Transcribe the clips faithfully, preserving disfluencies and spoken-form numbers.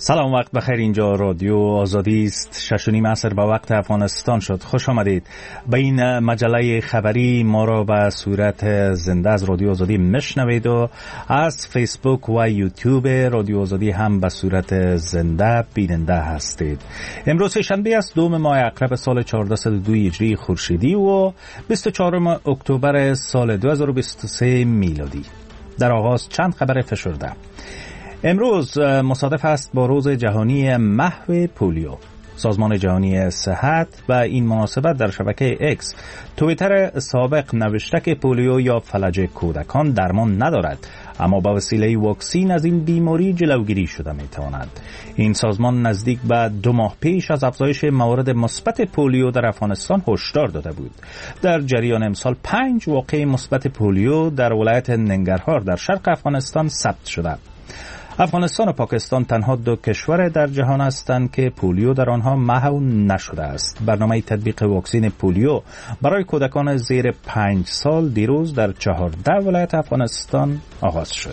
سلام، وقت بخیر. اینجا رادیو آزادی است. شش و نیم عصر به وقت افغانستان شد. خوش آمدید به این مجله خبری. ما را به صورت زنده از رادیو آزادی میشنوید و از فیسبوک و یوتیوب رادیو آزادی هم به صورت زنده بیننده هستید. امروز شنبه است، دوم ماه اکرب سال چهارده صد و دو هجری خورشیدی و بیست و چهارم اکتبر سال دو هزار و بیست و سه میلادی. در آغاز چند خبر فشرده. امروز مصادف است با روز جهانی محو پولیو. سازمان جهانی صحت و این مناسبت در شبکه اکس توییتر سابق نوشته که پولیو یا فلج کودکان درمان ندارد، اما با وسیله واکسین از این بیماری جلوگیری شده میتواند. این سازمان نزدیک به دو ماه پیش از افزایش موارد مثبت پولیو در افغانستان هشدار داده بود. در جریان امسال پنج واقعه مثبت پولیو در ولایت ننگرهار در شرق افغانستان ثبت شده. افغانستان و پاکستان تنها دو کشور در جهان هستند که پولیو در آنها محو نشده است. برنامه تطبیق واکسین پولیو برای کودکان زیر پنج سال دیروز در چهارده ولایت افغانستان آغاز شد.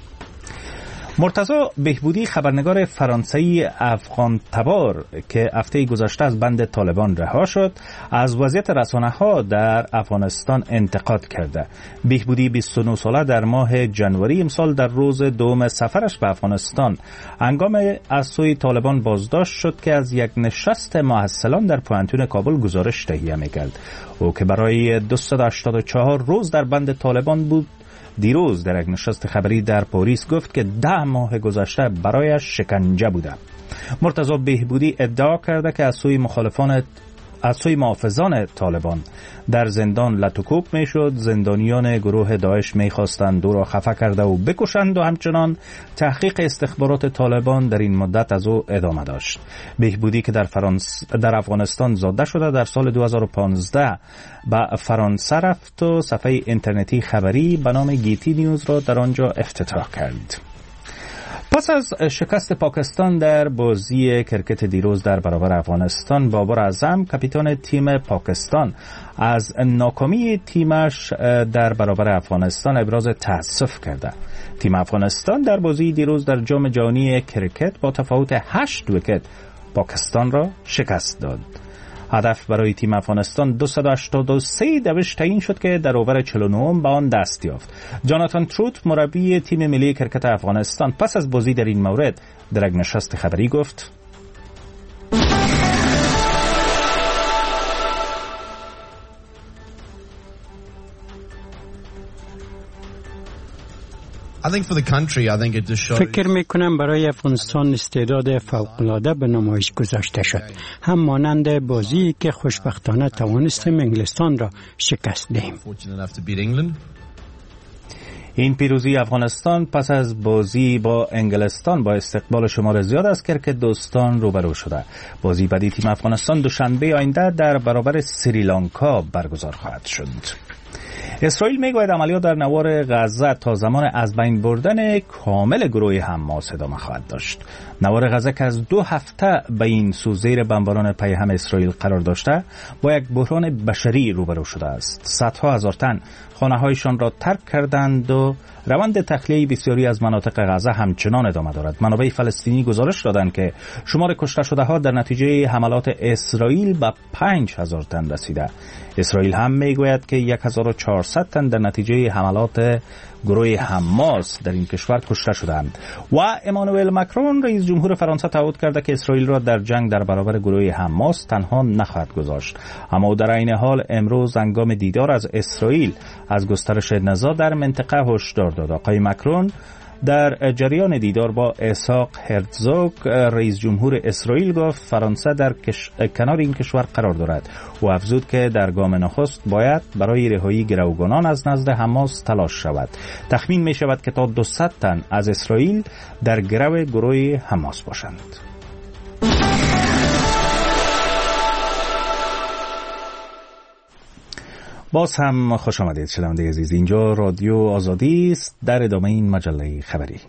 مرتضی بهبودی، خبرنگار فرانسوی افغان تبار که هفته گذشته از بند طالبان رها شد، از وضعیت رسانه‌ها در افغانستان انتقاد کرده. بهبودی بیست و نه ساله در ماه ژانویه امسال در روز دوم سفرش به افغانستان هنگام از سوی طالبان بازداشت شد که از یک نشست محصلان در پوهنتون کابل گزارش تهیه می‌کرد. او که برای دویست و هشتاد و چهار روز در بند طالبان بود، دیروز در یک نشست خبری در پاریس گفت که ده ماه گذشته برایش شکنجه بوده. مرتضی بهبودی ادعا کرده که از سوی مخالفان از سوی محافظان طالبان در زندان لطوکوب میشد، زندانیان گروه داعش میخواستند او را خفه کرده و بکشند و همچنان تحقیق استخبارات طالبان در این مدت از او ادامه داشت. بهبودی که در فرانس در افغانستان زاده شده، در سال دو هزار و پانزده به فرانسه رفت و صفحه اینترنتی خبری به نام گیتی نیوز را در آنجا افتتاح کرد. پس از شکست پاکستان در بازی کرکت دیروز در برابر افغانستان، بابر اعظم کاپیتان تیم پاکستان از ناکامی تیمش در برابر افغانستان ابراز تأسف کرده. تیم افغانستان در بازی دیروز در جام جهانی کرکت با تفاوت هشت ویکت پاکستان را شکست داد. هدف برای تیم افغانستان دویست و هشتاد و سه دوش تعیین شد که در اوور چهل و نه به آن دست یافت. جاناتان تروت، مربی تیم ملی کرکت افغانستان، پس از بازی در این مورد در یک نشست خبری گفت: فکر میکنم برای افغانستان استعداد فوق‌العاده به نمایش گذاشته شد، هم مانند بازی که خوشبختانه توانستیم انگلستان را شکست دهیم. این پیروزی افغانستان پس از بازی با انگلستان با استقبال شمار زیاد از کرکت دوستان روبرو شده. بازی بعدی تیم افغانستان دوشنبه آینده در برابر سریلانکا برگزار خواهد شد. اسرائیل میگوید عملیات در نوار غزه تا زمان از بین بردن کامل گروه حماس ادامه خواهد داشت. نوار غزه که از دو هفته به این سو زیر بمباران پیهم اسرائیل قرار داشته، با یک بحران بشری روبرو شده است. صدها هزار تن خانه‌هایشان را ترک کردند و روند تخلیه بسیاری از مناطق غزه همچنان ادامه دارد. منابع فلسطینی گزارش دادند که شمار کشته شده ها در نتیجه حملات اسرائیل به پنج هزار تن رسیده. اسرائیل هم میگوید که هزار و چهارصد تن در نتیجه حملات گروه حماس در این کشور کشته شدند. و امانوئل مکرون، رئیس جمهور فرانسه، تعهد کرده که اسرائیل را در جنگ در برابر گروه حماس تنها نخواهد گذاشت. اما در عین حال امروز هنگام دیدار از اسرائیل از گسترش نزاع در منطقه هشدار داد. آقای مکرون در جریان دیدار با اسحاق هرتزوگ، رئیس جمهور اسرائیل، گفت فرانسه در کش... کنار این کشور قرار دارد و افزود که در گام نخست باید برای رهایی گروگانان از نزد حماس تلاش شود. تخمین می شود که تا دویست تن از اسرائیل در گرو گروه حماس باشند. باز هم خوش آمدید شنونده عزیز. اینجا رادیو آزادی است. در ادامه این مجله خبری،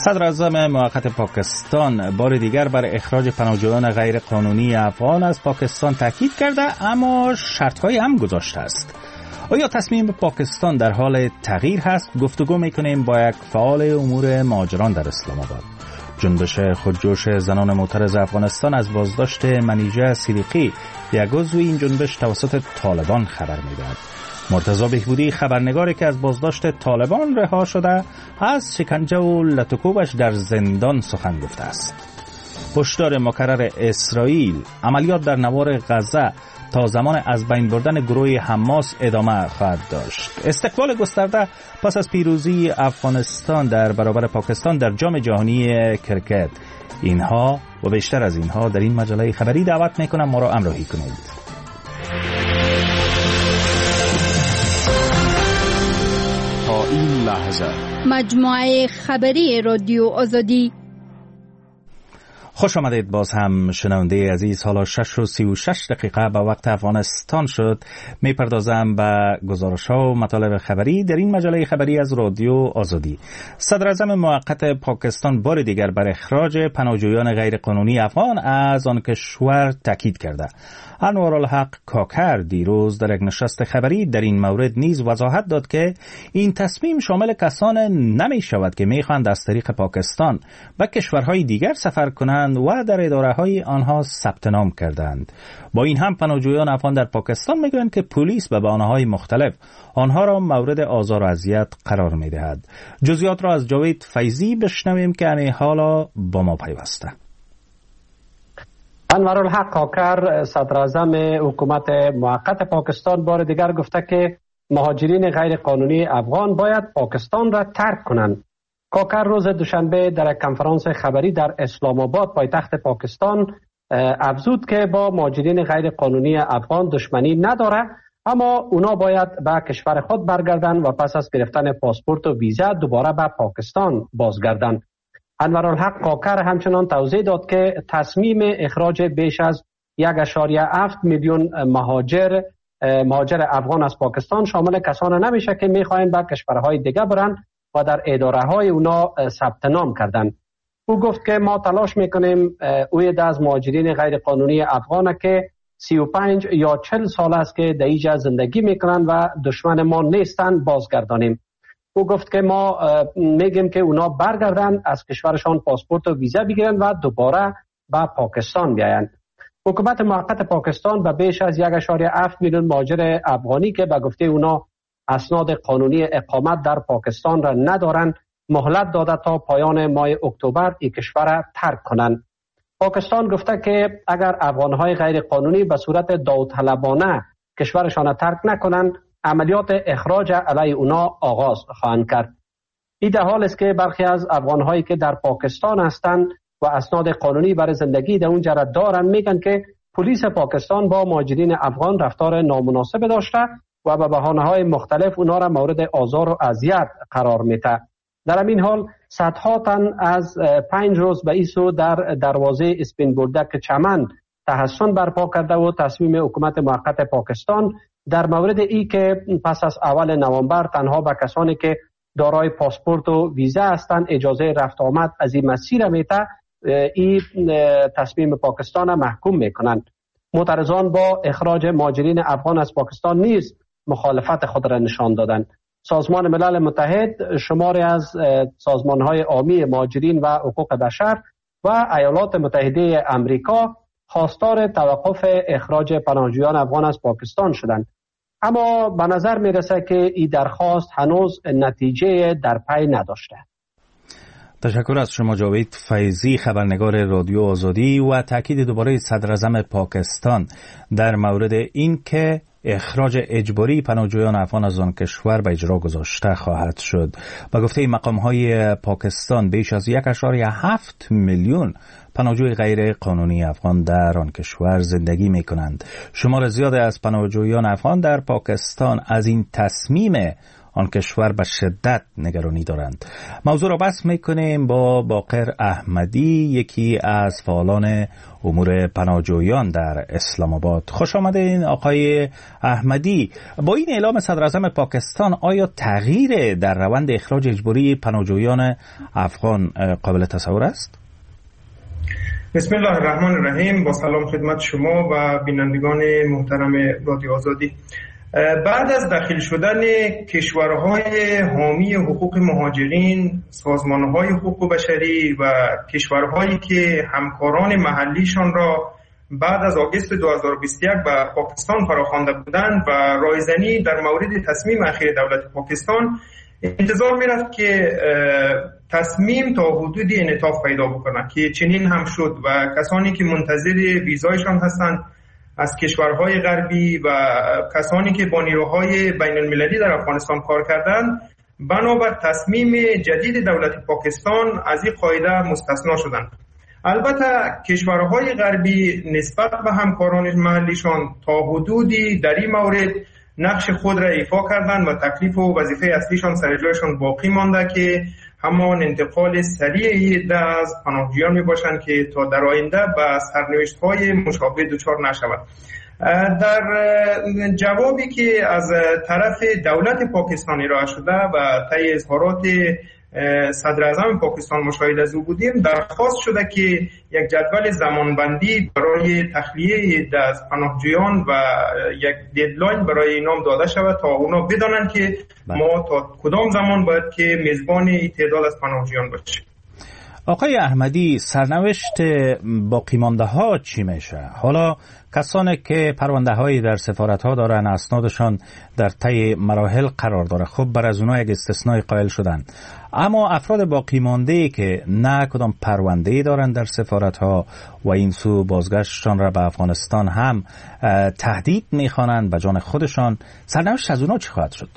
صدر اعظم موقت پاکستان بار دیگر بر اخراج پناهجویان غیر قانونی افغان از پاکستان تاکید کرده، اما شرط‌هایی هم گذاشته است. آیا تصمیم پاکستان در حال تغییر هست؟ گفتگو میکنیم با یک فعال امور مهاجران در اسلام آباد. جنبش خودجوش زنان معترض افغانستان از بازداشت منیژه صدیقی، یک عضو این جنبش توسط طالبان خبر میدهد. مرتضی بهبودی خبرنگاری که از بازداشت طالبان رها شده از شکنجه و لطکوبش در زندان سخن گفته است. هشدار مکرر اسرائیل عملیات در نوار غزه تا زمان از بین بردن گروه حماس ادامه خواهد داشت. استقبال گسترده پس از پیروزی افغانستان در برابر پاکستان در جام جهانی کرکت. اینها و بیشتر از اینها در این مجله خبری دعوت میکنم ما را همراهی کنید. تا این لحظه مجموعه خبری رادیو آزادی. خوش آمدید باز هم شنونده عزیز. حالا شش و سی و شش دقیقه به وقت افغانستان شد. می پردازم به گزارش ها و مطالب خبری در این مجله خبری از رادیو آزادی. صدر اعظم موقت پاکستان بار دیگر بر اخراج پناهجویان غیر قانونی افغان از آن کشور تاکید کرده. انوارالحق کاکر دیروز در یک نشست خبری در این مورد نیز وضاحت داد که این تصمیم شامل کسان نمی شود که می خواهند از طریق پاکستان به کشورهای دیگر سفر کنند و در اداره های آنها ثبت نام کردند. با این هم پناهجویان افغان در پاکستان می گویند که پلیس به بهانه‌های مختلف آنها را مورد آزار و اذیت قرار می دهد. جزئیات را از جاوید فیضی بشنویم که همین حالا با ما پیوسته. انوارالحق کاکر صدر اعظم حکومت موقت پاکستان بار دیگر گفته که مهاجرین غیر قانونی افغان باید پاکستان را ترک کنند. کاکر روز دوشنبه در یک کنفرانس خبری در اسلام آباد پایتخت پاکستان افزود که با مهاجرین غیر قانونی افغان دشمنی نداره، اما اونا باید به کشور خود برگردند و پس از گرفتن پاسپورت و ویزا دوباره به پاکستان بازگردند. انوارالحق کاکر همچنان توضیح داد که تصمیم اخراج بیش از یک و هفت میلیون مهاجر مهاجر افغان از پاکستان شامل کسان نمیشه که میخواین به کشورهای دیگه برن و در اداره های اونا ثبت نام کردن. او گفت که ما تلاش میکنیم اوی از مهاجرین غیر قانونی افغان که سی و پنج یا چهل سال است که در اینجا زندگی میکنن و دشمن ما نیستن بازگردانیم. او گفت که ما میگیم که اونا برگردن از کشورشان پاسپورت و ویزا بگیرن و دوباره به پاکستان بیاین. حکومت موقت پاکستان به بیش از یک و هفت میلیون مهاجر افغانی که به گفته اونا اسناد قانونی اقامت در پاکستان را ندارن مهلت داده تا پایان ماه اکتبر این کشور را ترک کنند. پاکستان گفته که اگر افغانهای غیر قانونی به صورت داوطلبانه کشورشان را ترک نکنند عملیات اخراج علیه اونا آغاز خواهند کرد. این در حال است که برخی از افغانهایی که در پاکستان هستند و اسناد قانونی برای زندگی در اونجا را دارند میگن که پلیس پاکستان با مهاجرین افغان رفتار نامناسب داشته و به بهانه‌های مختلف اونا را مورد آزار و اذیت قرار میده. در همین حال صدها تن از پنج روز به ایسو در دروازه اسپین بولدک چمن تحصن برپا کرده و تصمیم حکومت موقت پاکستان در مورد ای که پس از اول نوامبر تنها به کسانی که دارای پاسپورت و ویزا هستند اجازه رفت آمد از این مسیر میته، این تصمیم پاکستان محکوم میکنند. معترضان با اخراج مهاجرین افغان از پاکستان نیز مخالفت خود را نشان دادند. سازمان ملل متحد، شماری از سازمانهای عامی مهاجرین و حقوق بشر و ایالات متحده امریکا خواستار توقف اخراج پناهجویان افغان از پاکستان شدند، اما به نظر میرسه که این درخواست هنوز نتیجه در پی نداشته. تشکر از شما جاوید فیضی، خبرنگار رادیو آزادی، و تاکید دوباره صدر اعظم پاکستان در مورد این که اخراج اجباری پناهجویان افغان از آن کشور به اجرا گذاشته خواهد شد. با گفته مقام‌های پاکستان بیش از یک و هفت میلیون پناهجوی غیر قانونی افغان در آن کشور زندگی می کنند. شمار زیاد از پناهجویان افغان در پاکستان از این تصمیم آن کشور به شدت نگرانی دارند. موضوع را بحث میکنیم با باقر احمدی، یکی از فعالان امور پناهجویان در اسلام آباد. خوش آمدین آقای احمدی. با این اعلام صدر اعظم پاکستان آیا تغییر در روند اخراج اجباری پناهجویان افغان قابل تصور است؟ بسم الله الرحمن الرحیم. با سلام خدمت شما و بینندگان محترم رادیو آزادی. بعد از داخل شدن کشورهای حامی حقوق مهاجرین، سازمانهای حقوق بشری و کشورهایی که همکاران محلیشان را بعد از آگوست دو هزار و بیست و یک به پاکستان فراخوانده بودند و رایزنی در مورد تصمیم اخیر دولت پاکستان، انتظار می‌رفت که تصمیم تا حدودی انعطاف پیدا بکنه که چنین هم شد و کسانی که منتظر ویزایشان هستند از کشورهای غربی و کسانی که با نیروهای بین المللی در افغانستان کار کردند بنابر تصمیم جدید دولت پاکستان از این قاعده مستثنا شدند. البته کشورهای غربی نسبت به همکاران محلیشان تا حدودی در این مورد نقش خود را ایفا کردند و تکلیف و وظیفه اصلیشان سر جایشان باقی مانده که همان انتقال سریع عده از پناهجویان می باشند که تا در آینده به سرنوشت‌های مشابه دچار نشوند. در جوابی که از طرف دولت پاکستان ارائه شده و طی اظهارات صدر اعظم پاکستان مشاهده از او بودیم، درخواست شده که یک جدول زمانبندی برای تخلیه عده از پناهجویان و یک ددلاین برای اینام داده شود تا اونا بدانند که ما تا کدام زمان باید که میزبان این تعداد از پناهجویان باشیم. آقای احمدی، سرنوشت باقی مانده ها چی میشه؟ حالا کسانی که پرونده هایی در سفارت ها دارن، اسنادشان در طی مراحل قرار داره، خب بر از اونها یک استثنای قائل شدن، اما افراد باقی مانده که نه کدام پرونده دارن در سفارت ها و این سو بازگشتشان را به افغانستان هم تهدید میخوانند به جان خودشان، سرنوشت از اونها چی خواهد شد؟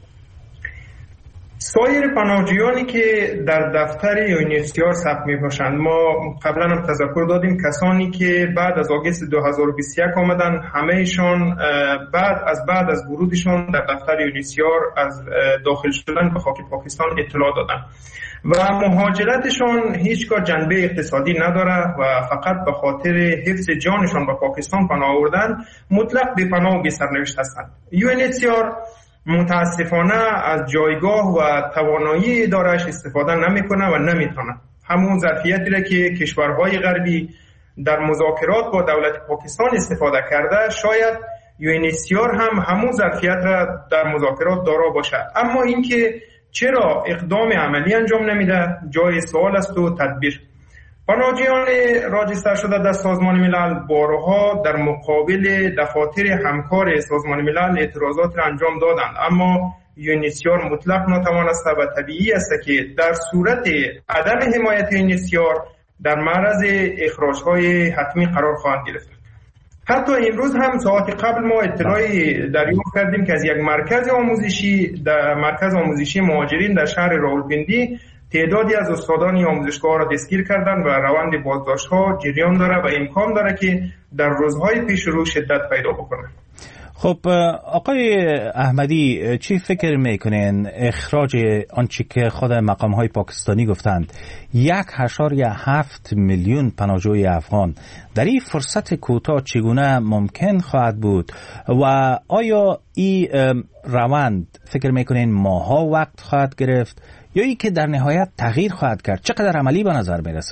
سایر پناهجویانی که در دفتر یونیسیار ثبت می‌باشند، ما قبلا هم تذکر دادیم کسانی که بعد از آگوست دو هزار و بیست و یک آمدن، همه‌شان بعد از بعد از ورودشان در دفتر یونیسیار از داخل شدن به خاک پاکستان اطلاع دادند و مهاجرتشان هیچگاه جنبه اقتصادی نداره و فقط به خاطر حفظ جانشان به پاکستان پناه آوردن مطلق به پناه و به سرنوشت هستند. یونیسیار متاسفانه از جایگاه و توانایی اداره‌اش استفاده نمیکنه و نمیتونه همون ظرفیتی را که کشورهای غربی در مذاکرات با دولت پاکستان استفاده کرده، شاید یونیسیار هم همون ظرفیت را در مذاکرات دارا باشه. اما اینکه چرا اقدام عملی انجام نمیده جای سوال است و تدبیر. پناهجویان راجستر شده در سازمان ملل بارها در مقابل دفاتر همکار سازمان ملل اعتراضات را انجام دادند، اما یونیسیار مطلق ناتوان است و طبیعی است که در صورت عدم حمایت یونیسیار در معرض اخراج‌های حتمی قرار خواهند گرفت. حتی امروز هم ساعت قبل ما اطلاعی دریافت کردیم که از یک مرکز آموزشی در مرکز آموزشی مهاجرین در شهر راولپنڈی تعدادی از استادان آموزشگاه را دستگیر کردند و روند بازداشت‌ها جریان داره و امکان داره که در روزهای پیش رو شدت پیدا بکنه. خب آقای احمدی، چی فکر میکنین اخراج آنچه که خود مقام‌های پاکستانی گفتند یک اشاریه هفت میلیون پناهجوی افغان در این فرصت کوتاه چگونه ممکن خواهد بود و آیا این روند فکر میکنین ماها وقت خواهد گرفت یا ای که در نهایت تغییر خواهد کرد؟ چقدر عملی به نظر میرسه؟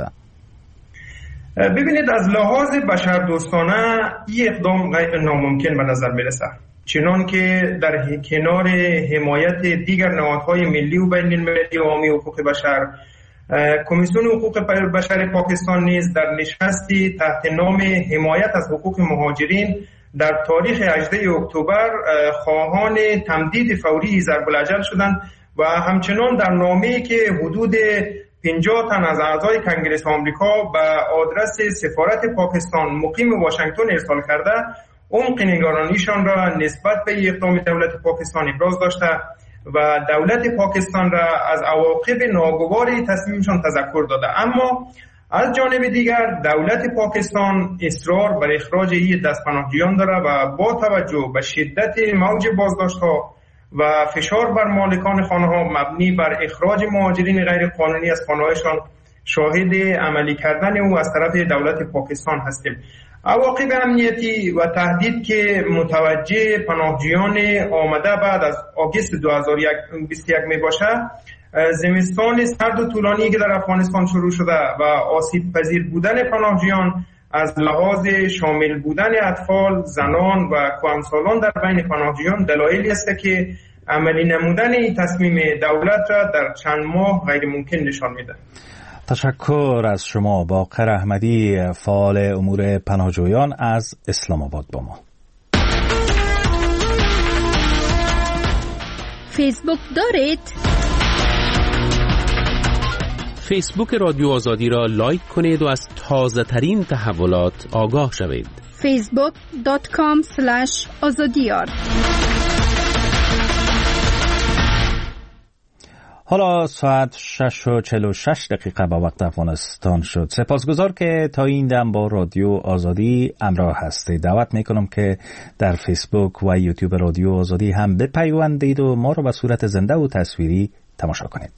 ببینید، از لحاظ بشردوستانه این اقدام غیر ناممکن به نظر میرسه، چنان که در کنار حمایت دیگر نهادهای ملی و بین المللی حامی حقوق بشر، کمیسیون حقوق بشر پاکستان نیز در نشستی تحت نام حمایت از حقوق مهاجرین در تاریخ هجدهم اکتبر خواهان تمدید فوری ضرب الاجل شدند و همچنان در نامه‌ای که حدود پنجاه تن از اعضای کنگره آمریکا به آدرس سفارت پاکستان مقیم واشنگتن ارسال کرده، عمق نگرانیشان را نسبت به اقدام دولت پاکستان ابراز داشته و دولت پاکستان را از عواقب ناگوار تصمیمشان تذکر داده. اما از جانب دیگر دولت پاکستان اصرار بر اخراج این دست پناهجویان داره و با توجه به شدت موج بازداشت‌ها و فشار بر مالکان خانه ها مبنی بر اخراج مهاجرین غیر قانونی از خانه هایشان شاهد عملی کردن او از طرف دولت پاکستان هستیم. عواقب امنیتی و تهدید که متوجه پناهجویان آمده بعد از آگوست دو هزار و بیست و یک می باشه، زمستان سرد و طولانی که در افغانستان شروع شده و آسیب پذیر بودن پناهجویان از لحاظ شامل بودن اطفال، زنان و کهنسالان در بین پناهجویان دلایلی است که عملی نمودن این تصمیم دولت را در چند ماه غیر ممکن نشان میده. تشکر از شما باقر احمدی، فعال امور پناهجویان از اسلام آباد با ما. فیسبوک دارید؟ فیسبوک رادیو آزادی را لایک کنید و از تازه ترین تحولات آگاه شوید. فیسبوک دات کام اسلش آزادیار. حالا ساعت شش و چهل و شش دقیقه با وقت افغانستان شد. سپاسگزار که تا این دم با رادیو آزادی همراه هستید. دعوت میکنم که در فیسبوک و یوتیوب رادیو آزادی هم بپیوندید و ما را به صورت زنده و تصویری تماشا کنید.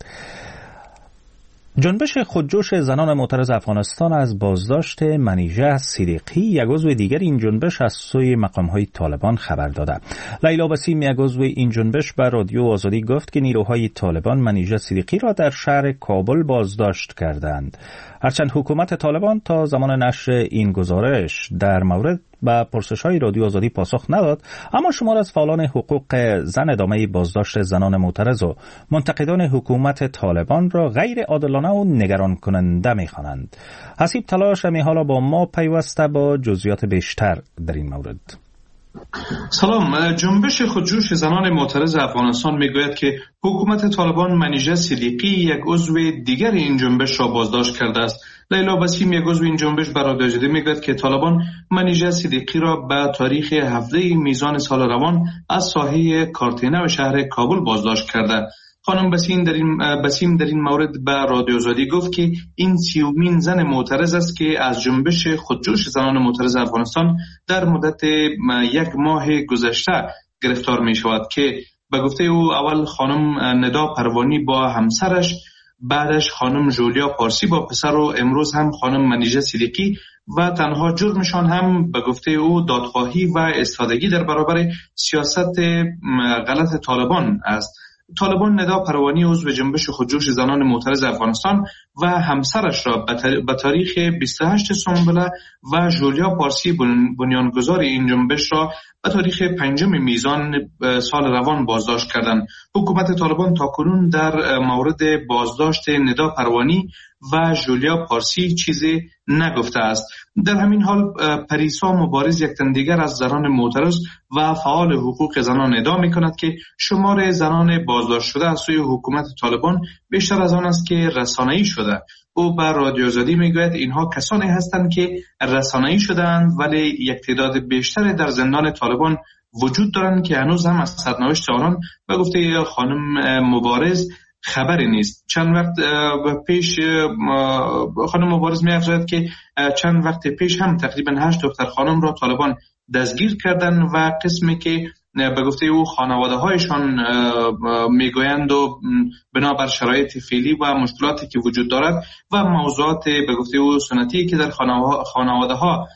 جنبش خودجوش زنان معترض افغانستان از بازداشت منیژه صدیقی، یک عضو دیگر این جنبش، از سوی مقام‌های طالبان خبر داده. لیلا بسیم، یک عضو این جنبش، به رادیو آزادی گفت که نیروهای طالبان منیژه صدیقی را در شهر کابل بازداشت کردند. هرچند حکومت طالبان تا زمان نشر این گزارش در مورد به پرسش‌های رادیو آزادی پاسخ نداد، اما شمار از فعالان حقوق زن ادامه بازداشت زنان معترض و منتقدان حکومت طالبان را غیر عادلانه و نگران کننده می‌خوانند. حسیب تلاش همی حالا با ما پیوسته با جزئیات بیشتر در این مورد. سلام. جنبش خودجوش زنان معترض افغانستان میگوید که حکومت طالبان منیژه صدیقی، یک عضو دیگر این جنبش را بازداشت کرده است. لیلا بسیم، یک عضو این جنبش، برای رادیو آزادی میگوید که طالبان منیژه صدیقی را به تاریخ هفده میزان سال روان از ساحه کارتینه و شهر کابل بازداشت کرده. خانم بسیم در این بسیم در این مورد به رادیو آزادی گفت که این سیومین زن معترض است که از جنبش خودجوش زنان معترض افغانستان در مدت یک ماه گذشته گرفتار می شود که به گفته او اول خانم ندا پروانی با همسرش، بعدش خانم جولیا پارسی با پسر و امروز هم خانم منیژه صدیقی، و تنها جرمشان هم به گفته او دادخواهی و استفادگی در برابر سیاست غلط طالبان است. طالبان ندا پروانی، عضو جنبش خودجوش زنان معترض افغانستان، و همسرش را به تاریخ بیست و هشت سنبله و جولیا پارسی بنیانگذار این جنبش را به تاریخ پنجم میزان سال روان بازداشت کردند. حکومت طالبان تاکنون در مورد بازداشت ندا پروانی و جولیا پارسی چیزی نگفته است. در همین حال پریسا مبارز، یک تن دیگر از زنان معترض و فعال حقوق زنان، ادعا می‌کند که شمار زنان بازداشت شده از سوی حکومت طالبان بیشتر از آن است که رسانه‌ای شده. او بر رادیو آزادی میگوید اینها کسانی هستند که رسانه‌ای شده‌اند، ولی یک تعداد بیشتر در زندان طالبان وجود دارند که هنوز هم از سرنوشت آنان به گفته خانم مبارز خبری نیست. چند وقت پیش خانم مبارز می افزاید که چند وقت پیش هم تقریبا هشت دختر خانم را طالبان دستگیر کردن و قسمی که به گفته او خانواده هایشان میگویند و بنابر شرایط فعلی و مشکلاتی که وجود دارد و موضوعات به گفته او سنتی که در خانواده ها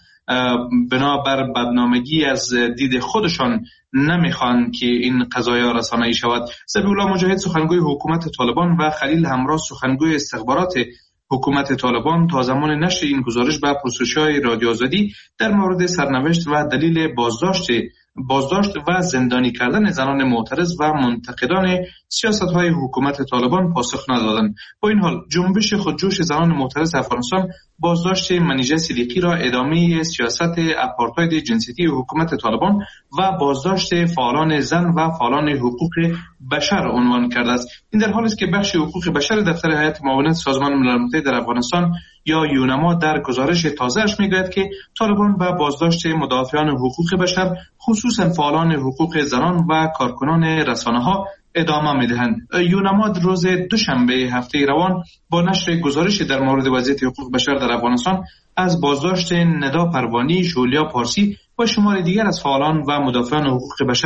بنابر بدنامگی از دید خودشان نمیخوان که این قضایا رسانه‌ای شود. ذبیح الله مجاهد، سخنگوی حکومت طالبان، و خلیل همراه، سخنگوی استخبارات حکومت طالبان، تا زمان نشر این گزارش به پرسش‌های رادیو آزادی در مورد سرنوشت و دلیل بازداشت بازداشت و زندانی کردن زنان معترض و منتقدان سیاست‌های حکومت طالبان پاسخ ندادند. با این حال جنبش خودجوش زنان معترض افغانستان بازداشت منیژه صدیقی را ادامه سیاست آپارتاید جنسیتی حکومت طالبان و بازداشت فعالان زن و فعالان حقوق بشر عنوان کرده است. این در حالی است که بخش حقوق بشر دفتر هیئت معاونت سازمان ملل متحد در افغانستان یا یونما در گزارش تازه‌اش میگوید که طالبان به بازداشت مدافعان حقوق بشر، خصوصا فعالان حقوق زنان و کارکنان رسانه‌ها ادامه میدهند. یونما روز دوشنبه هفته روان با نشر گزارش در مورد وضعیت حقوق بشر در افغانستان از بازداشت ندا پروانی، جولیا پارسی و شمار دیگر از فعالان و مدافعان حقوق بشر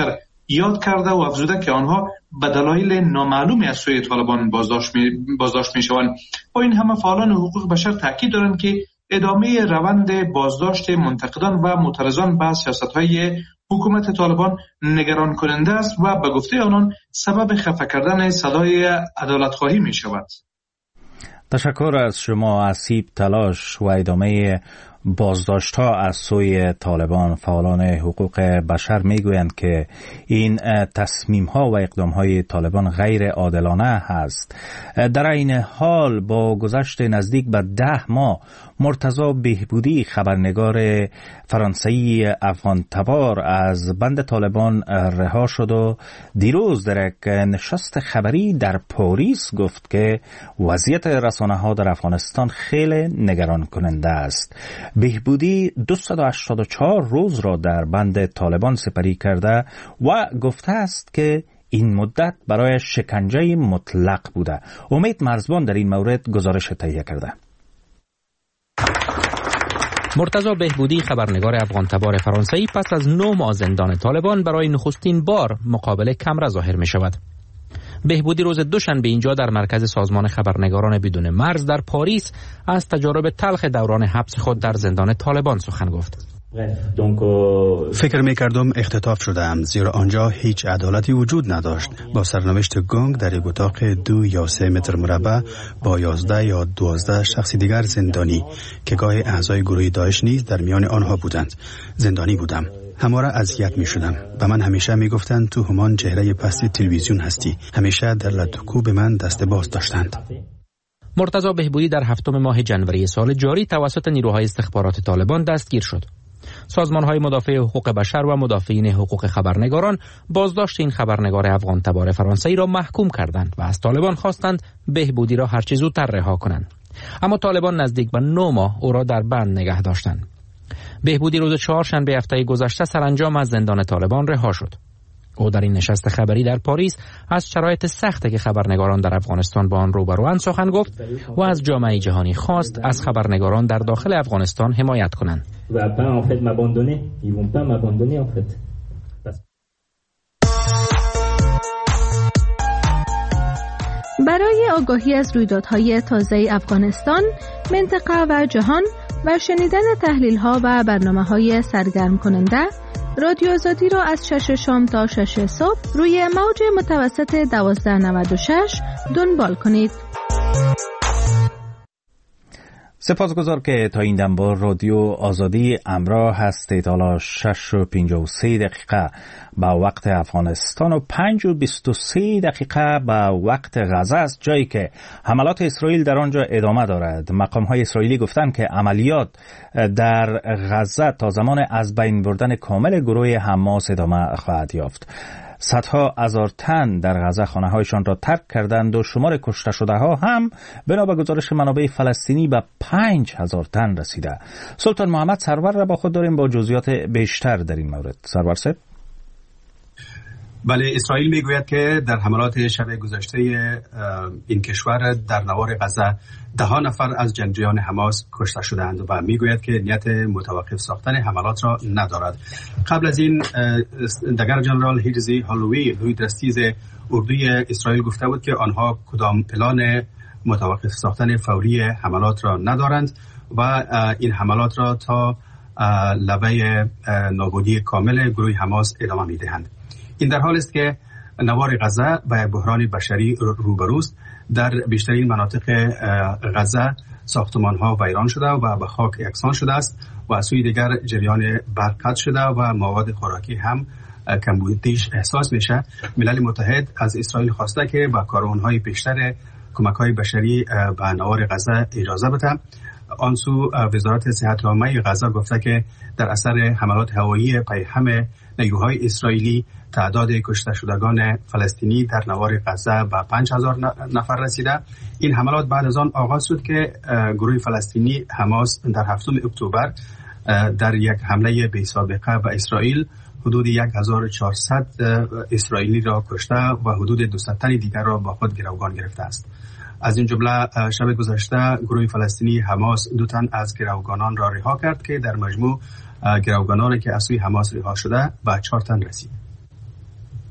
یاد کرده و افزوده که آنها به دلایل نامعلومی از سوی طالبان بازداشت می بازداشت میشوند. با این همه فعالان حقوق بشر تاکید دارند که ادامه روند بازداشت منتقدان و معترضان به سیاست‌های حکومت طالبان نگران کننده است و به گفته آنان سبب خفه کردن صدای عدالت‌خواهی می شود. تشکر از شما. اسیب تلاش و ادامه بازداشت ها از سوی طالبان. فعالان حقوق بشر میگویند که این تصمیم ها و اقدام های طالبان غیر عادلانه است. در این حال با گذشت نزدیک به ده ماه مرتضی بهبودی خبرنگار فرانسوی افغان تبار از بند طالبان رها شد و دیروز در یک نشست خبری در پاریس گفت که وضعیت رسانه ها در افغانستان خیلی نگران کننده است. بهبودی دویست و هشتاد و چهار روز را در بند طالبان سپری کرده و گفته است که این مدت برای شکنجه مطلق بوده. امید مرزبان در این مورد گزارش تهیه کرده. مرتضی بهبودی خبرنگار افغان تبار فرانسوی پس از نه ماه زندان طالبان برای نخستین بار مقابله کمره ظاهر می شود. بهبودی روز دوشنبه اینجا در مرکز سازمان خبرنگاران بدون مرز در پاریس از تجارب تلخ دوران حبس خود در زندان طالبان سخن گفت. فکر میکردم اختطاف شدم، زیرا آنجا هیچ عدالتی وجود نداشت. با سرنوشت گنگ در یک اتاق دو یا سه متر مربع با یازده یا دوازده شخص دیگر زندانی که گاه اعضای گروه داعش نیز در میان آنها بودند زندانی بودم. همه را اذیت می شدم. به من همیشه می گفتند تو همان چهره پست تلویزیون هستی. همیشه در لدوکو به من دست باز داشتند. مرتضی بهبودی در هفتم ماه ژانویه سال جاری توسط نیروهای استخبارات طالبان دستگیر شد. سازمان‌های مدافع حقوق بشر و مدافعین حقوق خبرنگاران بازداشت این خبرنگار افغان تبار فرانسوی را محکوم کردند و از طالبان خواستند بهبودی را هرچه زودتر رها کنند. اما طالبان نزدیک به نه ماه او را در بند نگه داشتند. بهبودی روز چهارشنبه هفته گذشته سرانجام از زندان طالبان رها شد. او در این نشست خبری در پاریس از شرایط سختی که خبرنگاران در افغانستان با آن روبروند سخن گفت و از جامعه جهانی خواست از خبرنگاران در داخل افغانستان حمایت کنند. برای آگاهی از رویدادهای تازه افغانستان، منطقه و جهان و شنیدن تحلیل‌ها و برنامه‌های سرگرم کننده، رادیو آزادی را از شش شام تا شش صبح روی موج متوسط دوازده نود و شش دنبال کنید. سپاسگزار که تا این دم با رادیو آزادی همراه هستید. حالا شش و پنجاه و سه دقیقه به وقت افغانستان و پنج و بیست و سه دقیقه به وقت غزه است، جایی که حملات اسرائیل در آنجا ادامه دارد. مقام‌های اسرائیلی گفتند که عملیات در غزه تا زمان از بین بردن کامل گروه حماس ادامه خواهد یافت. صدها هزار تن در غزه خانه هایشان را ترک کردند و شمار کشته شده ها هم بنا به گزارش منابع فلسطینی به پنج هزار تن رسیده. سلطان محمد سرور را با خود داریم با جزئیات بیشتر در این مورد. سرور صاحب. بله، اسرائیل میگوید که در حملات شب گذشته این کشور در نوار غزه ده ها نفر از جنگجویان حماس کشته شدند و میگوید که نیت متوقف ساختن حملات را ندارد. قبل از این دگر جنرال هیرزی هالوی روی دستیز اردوی اسرائیل گفته بود که آنها کدام پلان متوقف ساختن فوری حملات را ندارند و این حملات را تا لبه نابودی کامل گروه حماس ادامه میدهند. این در حال است که نوار غزه به بحران بشری روبروست. در بیشترین مناطق غزه ساختمان‌ها ویران شده و به خاک یکسان شده است و از سوی دیگر جریان برق قطع شده و مواد خوراکی هم کمبودیش احساس میشه. ملل متحد از اسرائیل خواسته که با کاروان‌های بیشتر کمک‌های بشری به نوار غزه اجازه بده. آنسو وزارت صحت عامه غزه گفته که در اثر حملات هوایی پیهم نیروهای اسرائیلی تعداد کشته شدگان فلسطینی در نوار غزه به پنج هزار نفر رسیده. این حملات بعد از آن آغاز شد که گروه فلسطینی حماس در هفتم اکتبر در یک حمله بی سابقه به اسرائیل حدود هزار و چهارصد اسرائیلی را کشته و حدود دویست تن دیگر را با خود گروگان گرفته است. از این جمله شب گذشته گروه فلسطینی حماس دو تن از گروگانان را رها کرد که در مجموع گروگانانی که از سوی حماس رها شده به چهار تن رسید.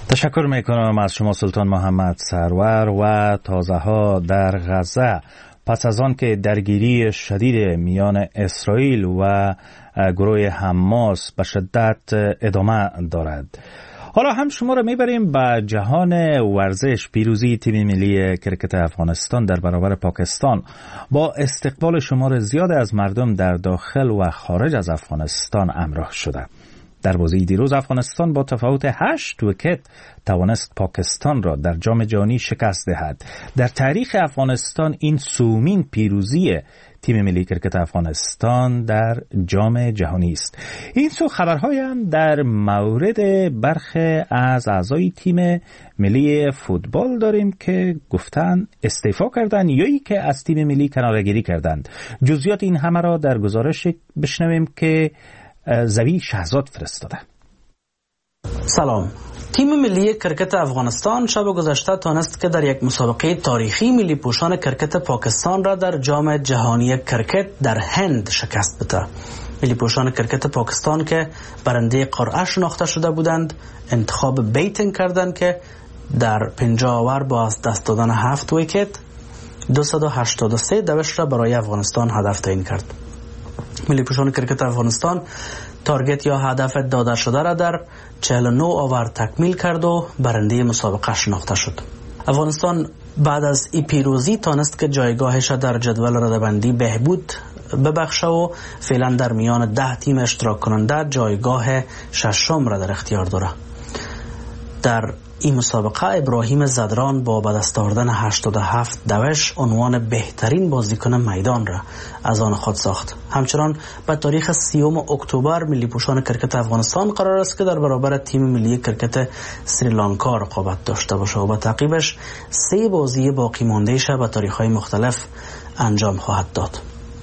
تشکر میکنم از شما سلطان محمد سرور. و تازه ها در غزه پس از آن که درگیری شدید میان اسرائیل و گروه حماس به شدت ادامه دارد، حالا هم شما را میبریم به جهان ورزش. پیروزی تیم ملی کرکت افغانستان در برابر پاکستان با استقبال شمار زیاد از مردم در داخل و خارج از افغانستان همراه شده. در بازی دیروز افغانستان با تفاوت هشت ویکت توانست پاکستان را در جام جهانی شکست دهد. در تاریخ افغانستان این سومین پیروزی تیم ملی کرکت افغانستان در جام جهانی است. این سو خبرهای هم در مورد برخی از اعضای تیم ملی فوتبال داریم که گفتن استعفا کردند یا ای که از تیم ملی کناره‌گیری کردند. جزئیات این همه را در گزارش بشنویم که زوی شهزاد فرستاده. سلام. تیم ملی کرکت افغانستان شب گذشته تانست که در یک مسابقه تاریخی ملی پوشان کرکت پاکستان را در جام جهانی کرکت در هند شکست بده. ملی پوشان کرکت پاکستان که برنده قرعه شناخته شده بودند انتخاب بیتینگ کردند که در پنجاه اوور با از دست دادن هفت ویکت دویست و هشتاد و سه دوش را برای افغانستان هدف تعیین کرد. ملی پوشان کرکت افغانستان تارگت یا هدف داده شده را در چهل و نه اوور تکمیل کرد و برنده مسابقه شناخته شد. افغانستان بعد از این پیروزی تانست که جایگاهش در جدول رده‌بندی بهبود ببخشه و فعلا در میان ده تیم اشتراک کننده جایگاه ششم را در اختیار داره. در این مسابقه ابراهیم زدران با به دست آوردن هشتاد و هفت دوش عنوان بهترین بازیکن میدان را از آن خود ساخت. همچنان به تاریخ سیوم اکتبر ملی پوشان کرکت افغانستان قرار است که در برابر تیم ملی کرکت سریلانکا رقابت داشته باشه و به تعقیبش سه بازی باقی مانده‌اش به تاریخ‌های مختلف انجام خواهد داد.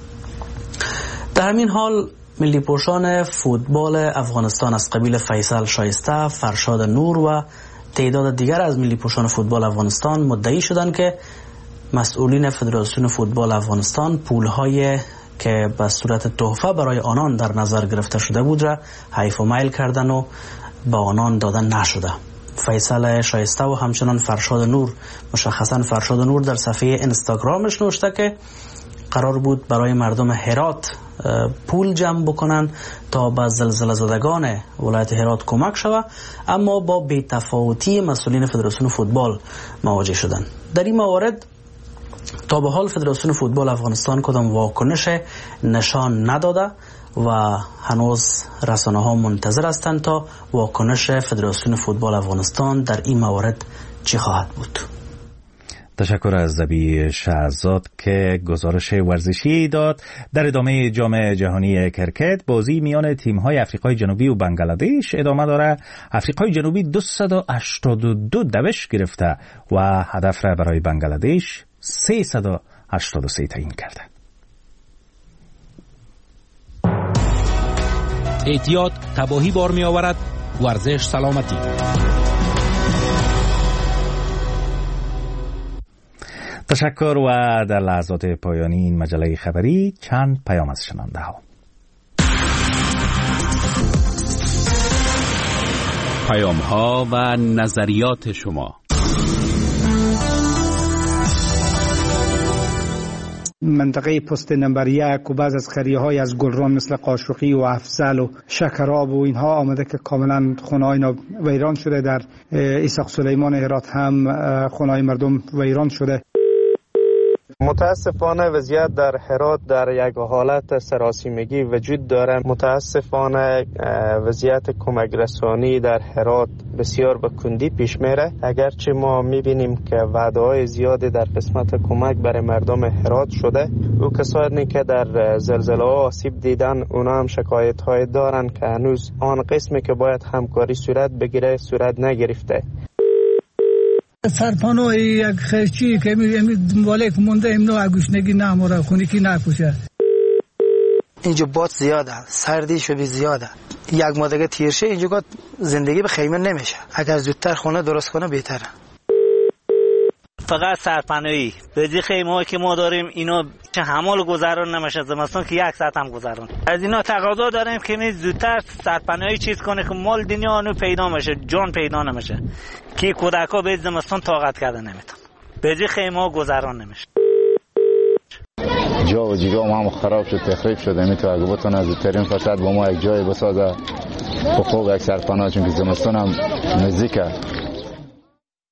در همین حال ملی پوشان فوتبال افغانستان از قبیل فیصل شایسته، فرشاد نور و تعداد دیگر از ملی پوشان فوتبال افغانستان مدعی شدند که مسئولین فدراسیون فوتبال افغانستان پول‌های که به صورت تحفه برای آنان در نظر گرفته شده بود را حیف و میل کردن و با آنان دادن نشده. فیصل شایسته و همچنان فرشاد نور، مشخصا فرشاد نور در صفحه اینستاگرامش نوشته که قرار بود برای مردم هرات پول جمع بکنن تا به زلزله زدگان ولایت هرات کمک شود، اما با بی‌تفاوتی مسئولین فدراسیون فوتبال مواجه شدند. در این موارد تا به حال فدراسیون فوتبال افغانستان کدام واکنش نشان نداده و هنوز رسانه ها منتظر هستند تا واکنش فدراسیون فوتبال افغانستان در این موارد چی خواهد بود. تشکر از زبی شهزاد که گزارش ورزشی داد. در ادامه جام جهانی کرکت بازی میان تیم‌های آفریقای جنوبی و بنگلادش ادامه داره. آفریقای جنوبی دویست و هشتاد و دو دوش گرفته و هدف را برای بنگلادش سیصد و هشتاد و سه تعیین کرده. احتیاط تباهی بار می آورد. ورزش سلامتی. تشکر. و در لحظات پایانی این مجله خبری چند پیام از شنونده ها. پیام ها و نظریات شما. منطقه پست نمبر یک و بعض از قریه های از گلران مثل قاشقی و افضل و شکراب و اینها آمده که کاملا خونه های ویران شده. در اسحاق سلیمان هرات هم خونه های مردم ویران شده. متاسفانه وضعیت در هرات در یک حالت سراسیمگی وجود داره. متاسفانه وضعیت کمک رسانی در هرات بسیار به کندی پیش میره. اگرچه ما میبینیم که وعده‌های زیادی در قسمت کمک برای مردم هرات شده، او کسانی که در زلزله ها آسیب دیدن اونا هم شکایت های دارن که هنوز آن قسمی که باید همکاری صورت بگیره صورت نگرفته. سرپانو یک خرچی که می دنباله که مونده امنو اگوشنگی نموره خونی کی نکوشه. اینجا باد زیاده، سردی شبی زیاده. یک ماه دیگه تیر شه اینجا زندگی به خیمه نمیشه. اگر زودتر خونه درست کنه بهتره. فقط سرپناهی بدی خیمه‌ای که ما داریم اینا چه حمل گذران نمیشه زمستون که یک ساعت هم گذران. از اینا تقاضا داریم که می زودتر سرپناهی چیز کنه که مال دنیا انو پیدا میشه، جان پیدا نمیشه که کودکا به زمستون طاقت کرده نمیتون. بدی خیمه‌ها گذران نمیشه. جا و جیگا ما هم خراب شد، تخریب شده. میتونه اگه بتونه زودترین فرصت با ما یک جای بسازه حقوق یک سرپناه، چون که زمستون هم نزدیکه.